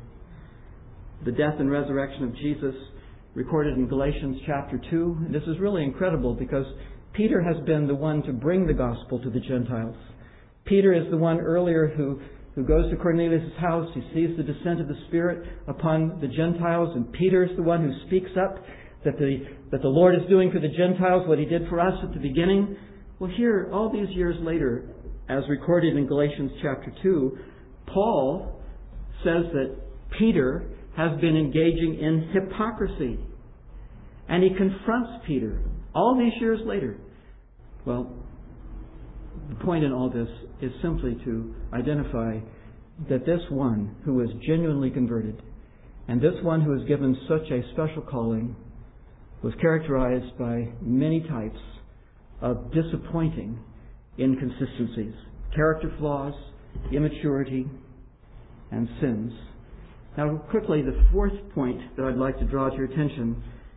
the death and resurrection of Jesus, recorded in Galatians chapter two. And this is really incredible because Peter has been the one to bring the gospel to the Gentiles. Peter is the one earlier who, who goes to Cornelius' house. He sees the descent of the Spirit upon the Gentiles, and Peter is the one who speaks up that the, that the Lord is doing for the Gentiles what he did for us at the beginning. Well, here, all these years later, as recorded in Galatians chapter two, Paul says that Peter has been engaging in hypocrisy. And he confronts Peter all these years later. Well, the point in all this is simply to identify that this one who is genuinely converted and this one who is given such a special calling was characterized by many types of disappointing inconsistencies, character flaws, immaturity, and sins. Now, quickly, the fourth point that I'd like to draw to your attention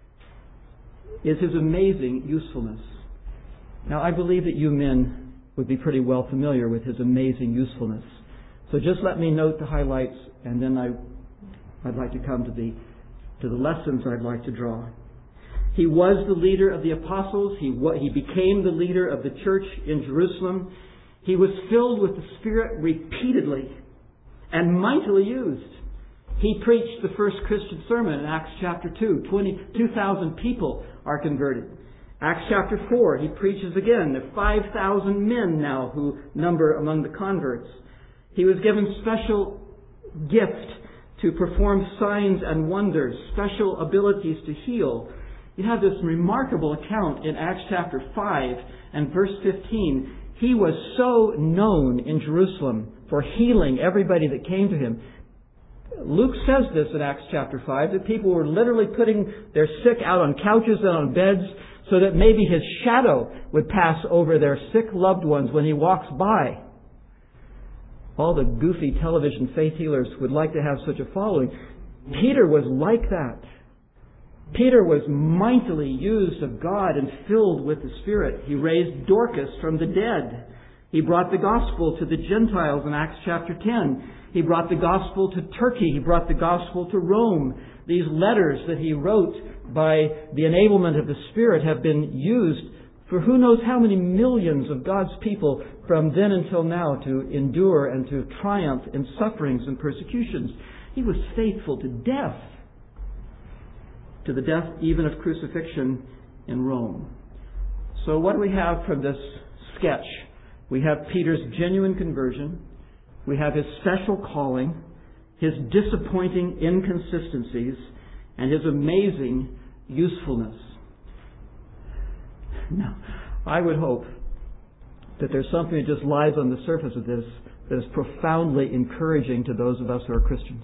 is his amazing usefulness. Now, I believe that you men would be pretty well familiar with his amazing usefulness. So just let me note the highlights, and then I, I'd like to come to the, to the lessons I'd like to draw. He was the leader of the apostles. He, he became the leader of the church in Jerusalem. He was filled with the Spirit repeatedly and mightily used. He preached the first Christian sermon in Acts chapter two. two thousand people are converted. Acts chapter four, he preaches again. There are five thousand men now who number among the converts. He was given special gift to perform signs and wonders, special abilities to heal. You have this remarkable account in Acts chapter five and verse fifteen. He was so known in Jerusalem for healing everybody that came to him. Luke says this in Acts chapter five, that people were literally putting their sick out on couches and on beds so that maybe his shadow would pass over their sick loved ones when he walks by. All the goofy television faith healers would like to have such a following. Peter was like that. Peter was mightily used of God and filled with the Spirit. He raised Dorcas from the dead. He brought the gospel to the Gentiles in Acts chapter ten. He brought the gospel to Turkey. He brought the gospel to Rome. These letters that he wrote by the enablement of the Spirit have been used for who knows how many millions of God's people from then until now to endure and to triumph in sufferings and persecutions. He was faithful to death, to the death even of crucifixion in Rome. So what do we have from this sketch? We have Peter's genuine conversion. We have his special calling, his disappointing inconsistencies, and his amazing usefulness. Now, I would hope that there's something that just lies on the surface of this that is profoundly encouraging to those of us who are Christians.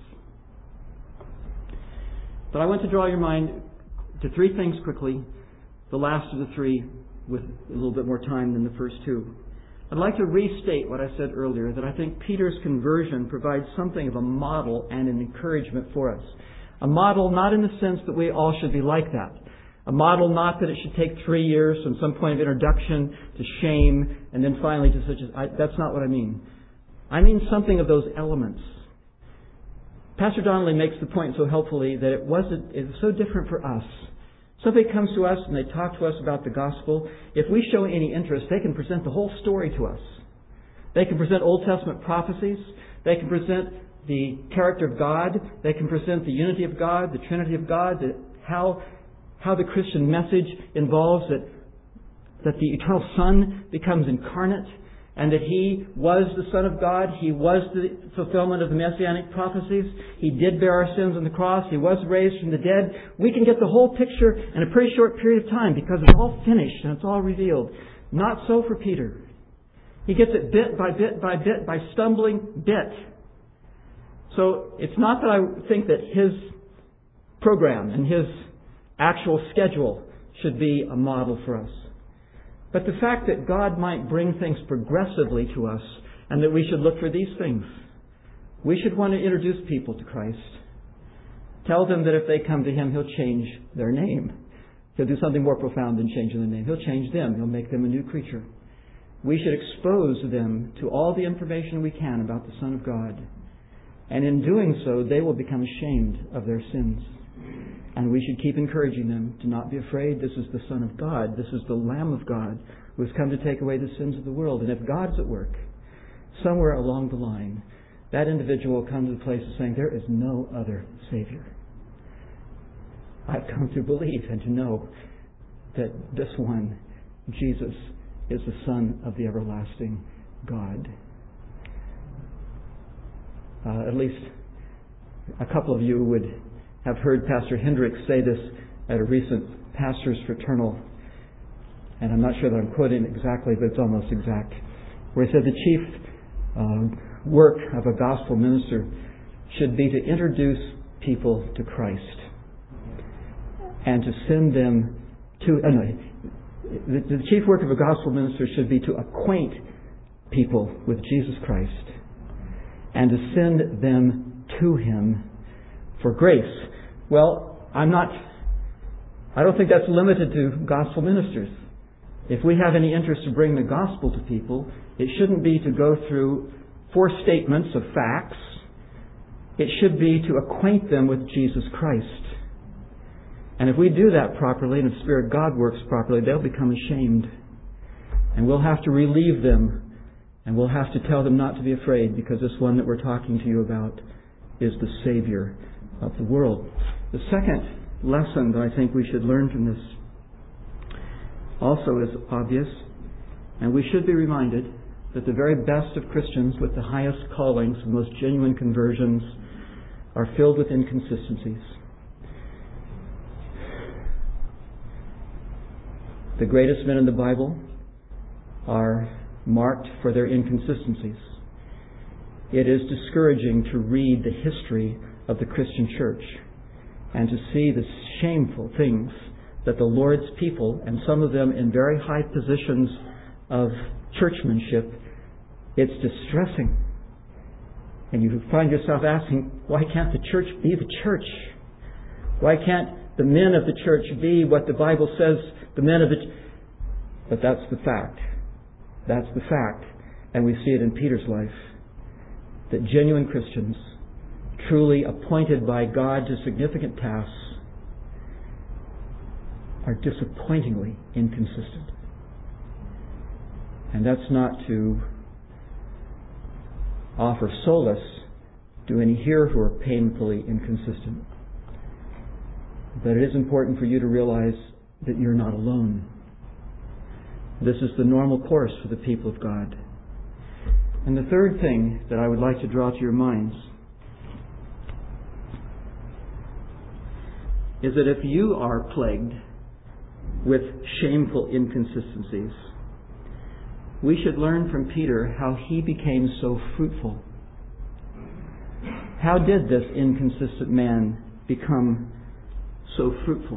But I want to draw your mind to three things quickly, the last of the three with a little bit more time than the first two. I'd like to restate what I said earlier, that I think Peter's conversion provides something of a model and an encouragement for us. A model not in the sense that we all should be like that. A model not that it should take three years from some point of introduction to shame and then finally to such a... I, that's not what I mean. I mean something of those elements. Pastor Donnelly makes the point so helpfully that it wasn't, it was so different for us. Somebody comes to us and they talk to us about the gospel. If we show any interest, they can present the whole story to us. They can present Old Testament prophecies. They can present the character of God. They can present the unity of God, the Trinity of God, the, how, how the Christian message involves that, that the eternal Son becomes incarnate, and that He was the Son of God. He was the fulfillment of the Messianic prophecies. He did bear our sins on the cross. He was raised from the dead. We can get the whole picture in a pretty short period of time because it's all finished and it's all revealed. Not so for Peter. He gets it bit by bit by bit by stumbling bit. So it's not that I think that his program and his actual schedule should be a model for us. But the fact that God might bring things progressively to us and that we should look for these things. We should want to introduce people to Christ. Tell them that if they come to Him, He'll change their name. He'll do something more profound than changing their name. He'll change them. He'll make them a new creature. We should expose them to all the information we can about the Son of God. And in doing so, they will become ashamed of their sins. And we should keep encouraging them to not be afraid. This is the Son of God. This is the Lamb of God who has come to take away the sins of the world. And if God's at work, somewhere along the line, that individual will come to the place of saying, there is no other Savior. I've come to believe and to know that this one, Jesus, is the Son of the everlasting God. Uh, at least a couple of you would have heard Pastor Hendricks say this at a recent pastor's fraternal, and I'm not sure that I'm quoting exactly, but it's almost exact, where he said the chief uh, work of a gospel minister should be to introduce people to Christ and to send them to, uh, no, the, the chief work of a gospel minister should be to acquaint people with Jesus Christ and to send them to Him for grace. Well, I'm not, I don't think that's limited to gospel ministers. If we have any interest to bring the gospel to people, it shouldn't be to go through four statements of facts. It should be to acquaint them with Jesus Christ. And if we do that properly, and if the Spirit of God works properly, they'll become ashamed. And we'll have to relieve them. And we'll have to tell them not to be afraid, because this one that we're talking to you about is the Savior of the world. The second lesson that I think we should learn from this also is obvious, and we should be reminded that the very best of Christians with the highest callings, the most genuine conversions, are filled with inconsistencies. The greatest men in the Bible are marked for their inconsistencies. It is discouraging to read the history of the Christian church and to see the shameful things that the Lord's people, and some of them in very high positions of churchmanship, it's distressing. And you find yourself asking, why can't the church be the church? Why can't the men of the church be what the Bible says the men of the church? But that's the fact. That's the fact. And we see it in Peter's life. That genuine Christians, truly appointed by God to significant tasks, are disappointingly inconsistent. And that's not to offer solace to any here who are painfully inconsistent. But it is important for you to realize that you're not alone. This is the normal course for the people of God. And the third thing that I would like to draw to your minds is that if you are plagued with shameful inconsistencies, we should learn from Peter how he became so fruitful. How did this inconsistent man become so fruitful?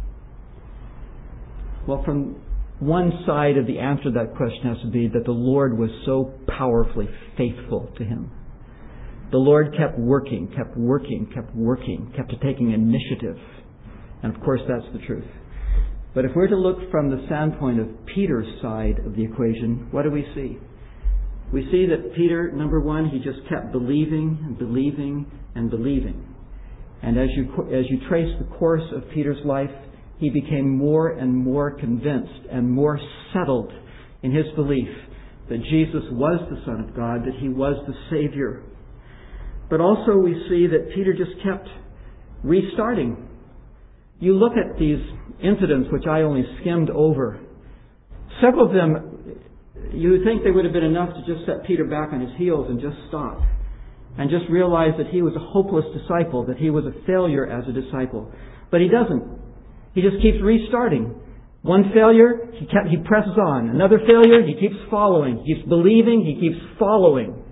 Well, from one side of the answer to that question has to be that the Lord was so powerfully faithful to him. The Lord kept working, kept working, kept working, kept taking initiative. And of course that's the truth. But if we're to look from the standpoint of Peter's side of the equation, what do we see? We see that Peter, number one, he just kept believing and believing and believing. And as you, as you trace the course of Peter's life, he became more and more convinced and more settled in his belief that Jesus was the Son of God, that he was the Savior. But also we see that Peter just kept restarting. You look at these incidents, which I only skimmed over. Several of them, you would think they would have been enough to just set Peter back on his heels and just stop. And just realize that he was a hopeless disciple, that he was a failure as a disciple. But he doesn't. He just keeps restarting. One failure, he kept, he presses on. Another failure, he keeps following. He keeps believing, he keeps following.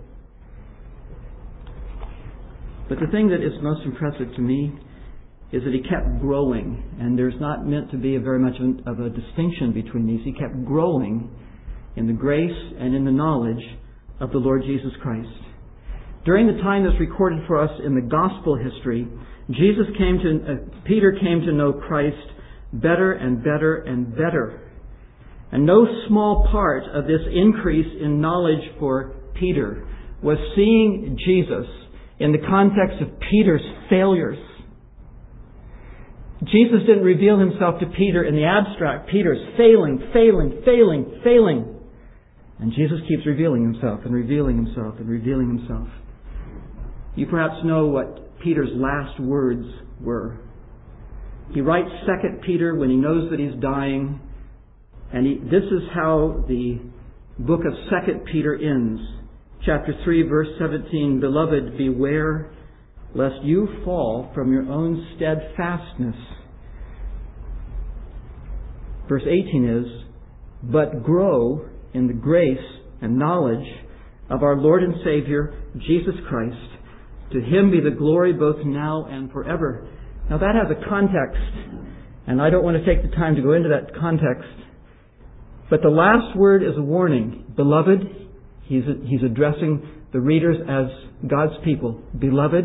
But the thing that is most impressive to me is that he kept growing. And there's not meant to be a very much of a distinction between these. He kept growing in the grace and in the knowledge of the Lord Jesus Christ. During the time that's recorded for us in the gospel history, Jesus came to, uh, Peter came to know Christ better and better and better. And no small part of this increase in knowledge for Peter was seeing Jesus in the context of Peter's failures. Jesus didn't reveal himself to Peter in the abstract. Peter's failing, failing, failing, failing. And Jesus keeps revealing himself and revealing himself and revealing himself. You perhaps know what Peter's last words were. He writes Second Peter when he knows that he's dying. And he, this is how the book of Second Peter ends. Chapter three, verse seventeen. Beloved, beware lest you fall from your own steadfastness. Verse eighteen is, but grow in the grace and knowledge of our Lord and Savior, Jesus Christ. To Him be the glory both now and forever. Now that has a context, and I don't want to take the time to go into that context. But the last word is a warning. Beloved, he's, he's addressing the readers as God's people. Beloved,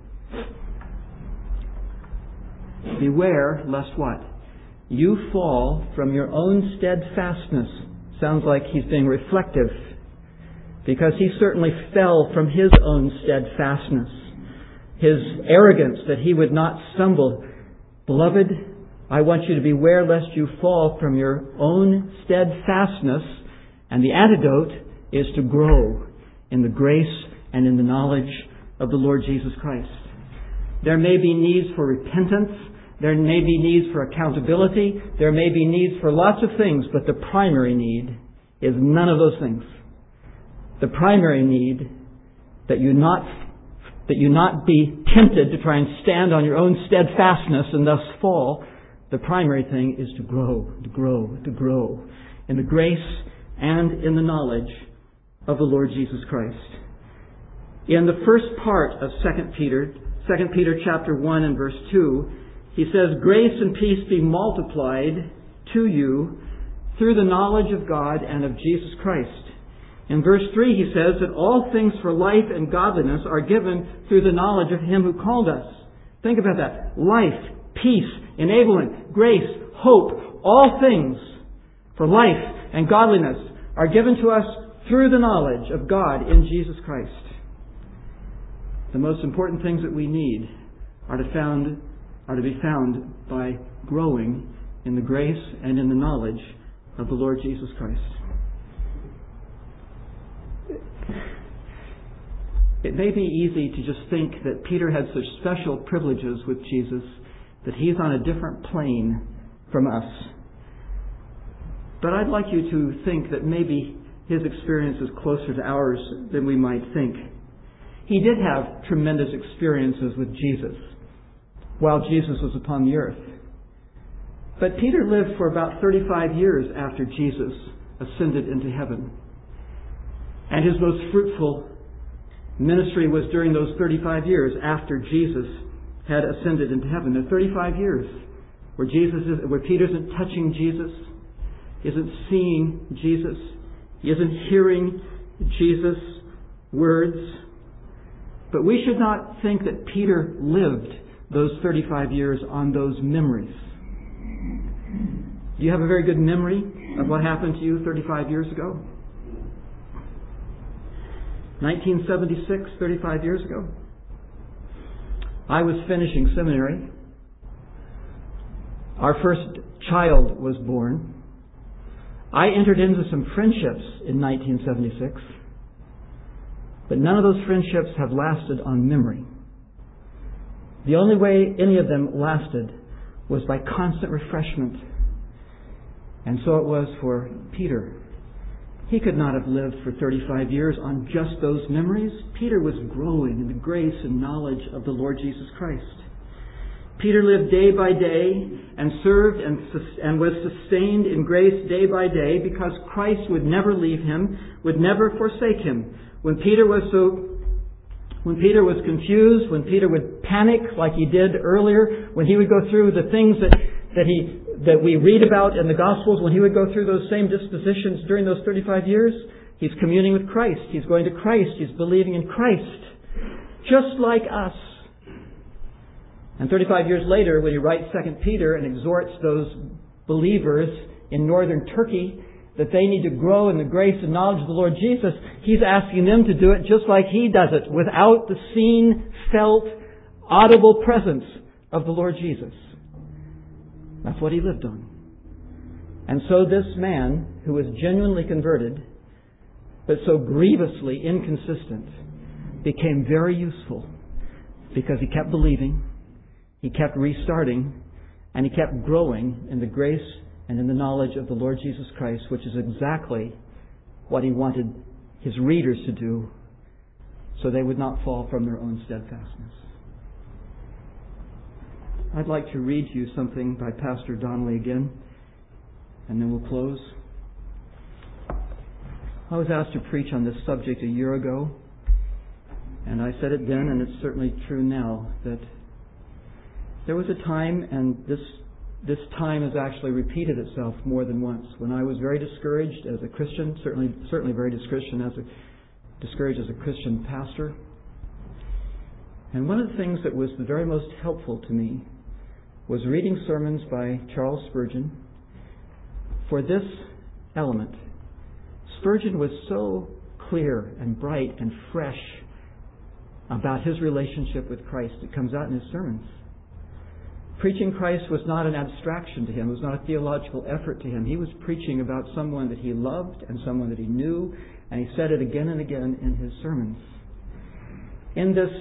beware lest what? You fall from your own steadfastness. Sounds like he's being reflective, because he certainly fell from his own steadfastness, his arrogance that he would not stumble. Beloved, I want you to beware lest you fall from your own steadfastness. And the antidote is to grow in the grace and in the knowledge of the Lord Jesus Christ. There may be needs for repentance. There may be needs for accountability. There may be needs for lots of things, but the primary need is none of those things. The primary need that you not that you not be tempted to try and stand on your own steadfastness and thus fall. The primary thing is to grow, to grow, to grow in the grace and in the knowledge of the Lord Jesus Christ. In the first part of Second Peter, Second Peter chapter one and verse two, he says, "Grace and peace be multiplied to you through the knowledge of God and of Jesus Christ." In verse three he says that all things for life and godliness are given through the knowledge of Him who called us. Think about that. Life, peace, enablement, grace, hope, all things for life and godliness are given to us through the knowledge of God in Jesus Christ. The most important things that we need are to, found, are to be found by growing in the grace and in the knowledge of the Lord Jesus Christ. It may be easy to just think that Peter had such special privileges with Jesus that he's on a different plane from us. But I'd like you to think that maybe his experience is closer to ours than we might think. He did have tremendous experiences with Jesus while Jesus was upon the earth. But Peter lived for about thirty-five years after Jesus ascended into heaven. And his most fruitful ministry was during those thirty-five years after Jesus had ascended into heaven. There are thirty-five years where Jesus is, where Peter isn't touching Jesus, isn't seeing Jesus, he isn't hearing Jesus' words. But we should not think that Peter lived those thirty-five years on those memories. Do you have a very good memory of what happened to you thirty-five years ago? nineteen seventy-six, thirty-five years ago. I was finishing seminary. Our first child was born. I entered into some friendships in nineteen seventy-six, but none of those friendships have lasted on memory. The only way any of them lasted was by constant refreshment. And so it was for Peter. He could not have lived for thirty-five years on just those memories. Peter was growing in the grace and knowledge of the Lord Jesus Christ. Peter lived day by day and served and, and was sustained in grace day by day because Christ would never leave him, would never forsake him. When Peter was so, when Peter was confused, when Peter would panic like he did earlier, when he would go through the things that, that he that we read about in the Gospels, when he would go through those same dispositions during those thirty-five years, he's communing with Christ. He's going to Christ. He's believing in Christ. Just like us. And thirty-five years later, when he writes Second Peter and exhorts those believers in northern Turkey that they need to grow in the grace and knowledge of the Lord Jesus, he's asking them to do it just like he does it, without the seen, felt, audible presence of the Lord Jesus. That's what he lived on. And so this man, who was genuinely converted, but so grievously inconsistent, became very useful because he kept believing, he kept restarting, and he kept growing in the grace and in the knowledge of the Lord Jesus Christ, which is exactly what he wanted his readers to do so they would not fall from their own steadfastness. I'd like to read you something by Pastor Donnelly again, and then we'll close. I was asked to preach on this subject a year ago, and I said it then, and it's certainly true now, that there was a time, and this this time has actually repeated itself more than once, when I was very discouraged as a Christian, certainly certainly very discouraged as a, discouraged as a Christian pastor. And one of the things that was the very most helpful to me was reading sermons by Charles Spurgeon for this element. Spurgeon was so clear and bright and fresh about his relationship with Christ. It comes out in his sermons. Preaching Christ was not an abstraction to him. It was not a theological effort to him. He was preaching about someone that he loved and someone that he knew, and he said it again and again in his sermons. In this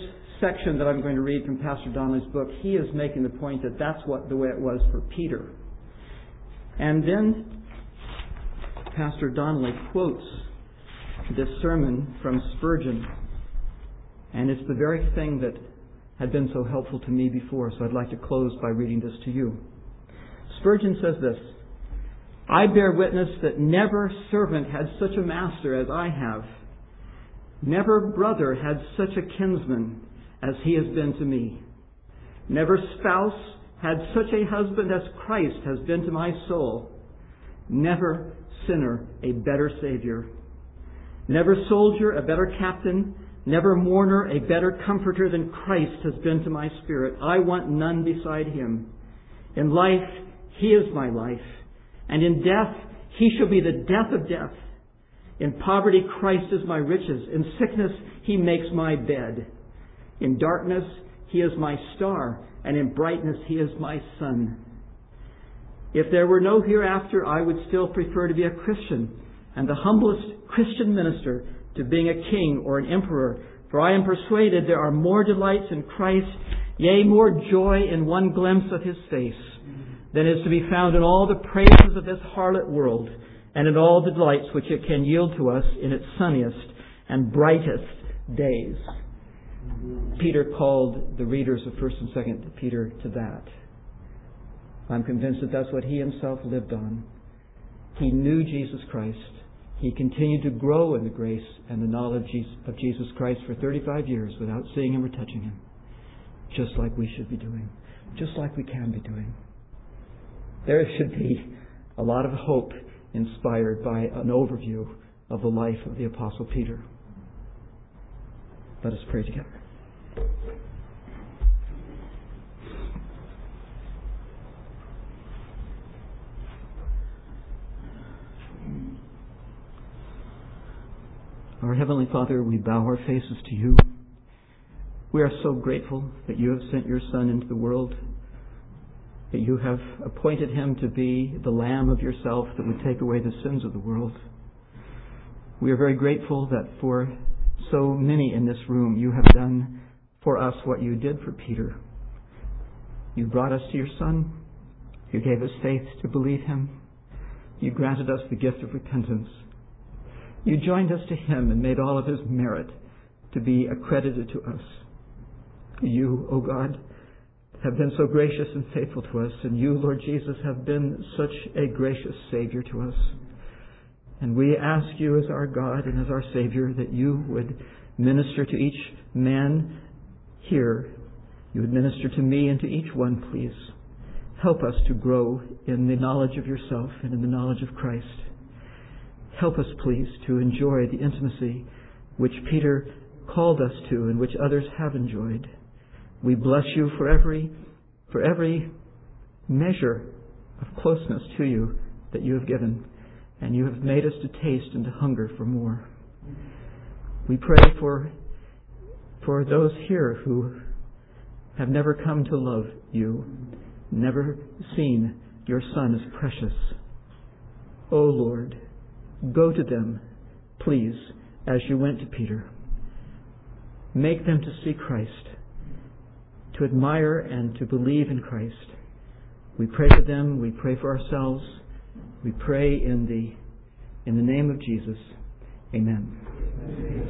section that I'm going to read from Pastor Donnelly's book, he is making the point that that's what the way it was for Peter. And then Pastor Donnelly quotes this sermon from Spurgeon, and it's the very thing that had been so helpful to me before, so I'd like to close by reading this to you. Spurgeon says this: "I bear witness that never servant had such a master as I have. Never brother had such a kinsman as he has been to me. Never spouse had such a husband as Christ has been to my soul. Never sinner a better Savior. Never soldier a better captain. Never mourner a better comforter than Christ has been to my spirit. I want none beside him. In life, he is my life, and in death, he shall be the death of death. In poverty, Christ is my riches. In sickness, he makes my bed. In darkness, he is my star, and in brightness, he is my sun. If there were no hereafter, I would still prefer to be a Christian, and the humblest Christian minister to being a king or an emperor, for I am persuaded there are more delights in Christ, yea, more joy in one glimpse of his face, than is to be found in all the praises of this harlot world, and in all the delights which it can yield to us in its sunniest and brightest days." Peter called the readers of First and Second Peter to that. I'm convinced that that's what he himself lived on. He knew Jesus Christ. He continued to grow in the grace and the knowledge of Jesus Christ for thirty-five years without seeing him or touching him, just like we should be doing, just like we can be doing. There should be a lot of hope inspired by an overview of the life of the Apostle Peter. Let us pray together. Our Heavenly Father, we bow our faces to you. We are so grateful that you have sent your Son into the world, that you have appointed him to be the Lamb of yourself that would take away the sins of the world. We are very grateful that for so many in this room, you have done for us what you did for Peter. You brought us to your Son. You gave us faith to believe him. You granted us the gift of repentance. You joined us to him and made all of his merit to be accredited to us. You, O God, have been so gracious and faithful to us, and you, Lord Jesus, have been such a gracious Savior to us. And we ask you as our God and as our Savior that you would minister to each man here. You would minister to me and to each one, please. Help us to grow in the knowledge of yourself and in the knowledge of Christ. Help us, please, to enjoy the intimacy which Peter called us to and which others have enjoyed. We bless you for every, for every measure of closeness to you that you have given, and you have made us to taste and to hunger for more. We pray for, for those here who have never come to love you, never seen your Son as precious. O Lord, go to them, please, as you went to Peter. Make them to see Christ, to admire and to believe in Christ. We pray for them. We pray for ourselves. We pray in the in the name of Jesus. Amen. Amen.